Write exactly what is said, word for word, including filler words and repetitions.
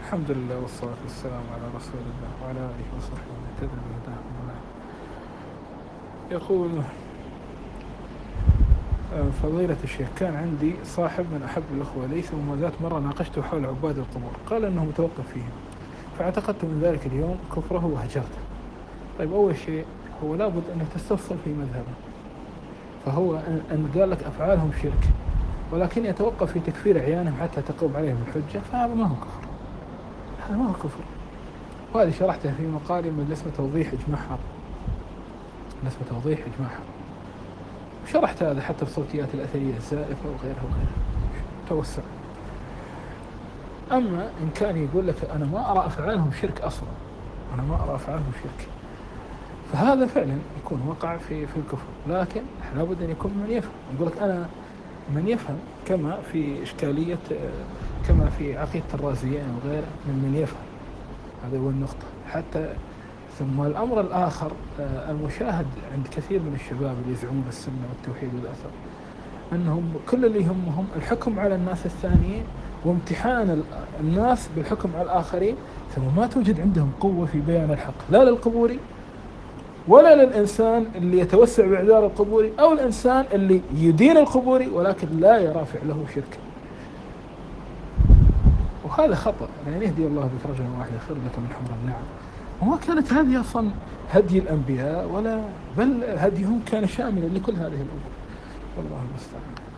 الحمد لله والصلاة والسلام على رسول الله وعلى آله وصحبه ومن اهتدى بهداه أما بعد. يقول آه، فضيلة الشيخ، كان عندي صاحب من أحب الأخوة لي، ثم ذات مرة ناقشته حول عباد القبور، قال أنه متوقف فيهم، فاعتقدت من ذلك اليوم كفره وهجرته. طيب، أول شيء هو لابد أنك تستفصل في مذهبه، فهو أن قال لك أفعالهم شرك ولكن يتوقف في تكفير أعيانهم حتى تقوم عليهم الحجة، فهذا ما هو كفر، هذا ما هو كفر. وهذه شرحتها في مقالي من اسمه توضيح إجماع حرام، اسمه توضيح إجماع حرام، وشرحت هذا حتى في صوتيات الأثرية الزائفة وغيرها وغيرها، توسع. أما إن كان يقول لك أنا ما أرى أفعالهم شرك أصلا، أنا ما أرى أفعالهم شرك، فهذا فعلا يكون وقع في في الكفر، لكن لابد أن يكون من يفهم. يقول لك أنا من يفهم، كما في إشكالية، كما في عقيدة الرازيين وغيره، من من يفهم. هذا هو النقطة. حتى ثم الأمر الآخر المشاهد عند كثير من الشباب اللي يزعمون السنة والتوحيد والأثر، أنهم كل اللي يهمهم الحكم على الناس الثانيين وامتحان الناس بالحكم على الآخرين، ثم ما توجد عندهم قوة في بيان الحق، لا للقبوري ولا للإنسان اللي يتوسع بإعذار القبوري، أو الإنسان اللي يدين القبوري ولكن لا يرى فعله شركا. وهذا خطأ، يعني يهدي الله بك رجلا واحدا خير لك من حمر النعم. وما كانت هذه أصلا هدي الأنبياء، ولا بل هديهم كان شاملا لكل هذه الأمور، والله المستعان.